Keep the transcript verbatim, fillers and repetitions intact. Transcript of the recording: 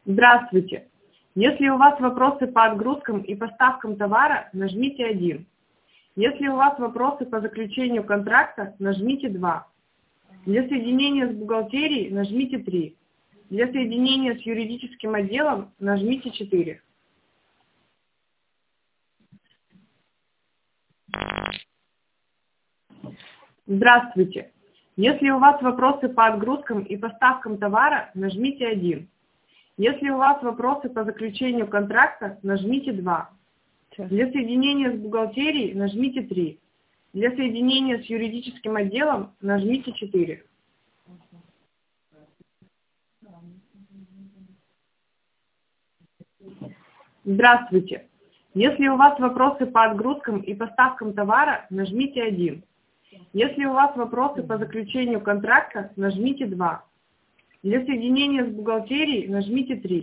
Здравствуйте! Если у вас вопросы по отгрузкам и поставкам товара, нажмите один. Если у вас вопросы по заключению контракта, нажмите два. Для соединения с бухгалтерией нажмите три. Для соединения с юридическим отделом нажмите четыре. Здравствуйте! Если у вас вопросы по отгрузкам и поставкам товара, нажмите один. Если у вас вопросы по заключению контракта, нажмите два. Для соединения с бухгалтерией нажмите три. Для соединения с юридическим отделом нажмите четыре. Здравствуйте! Если у вас вопросы по отгрузкам и поставкам товара, нажмите один. Если у вас вопросы по заключению контракта, нажмите два. Для соединения с бухгалтерией нажмите три.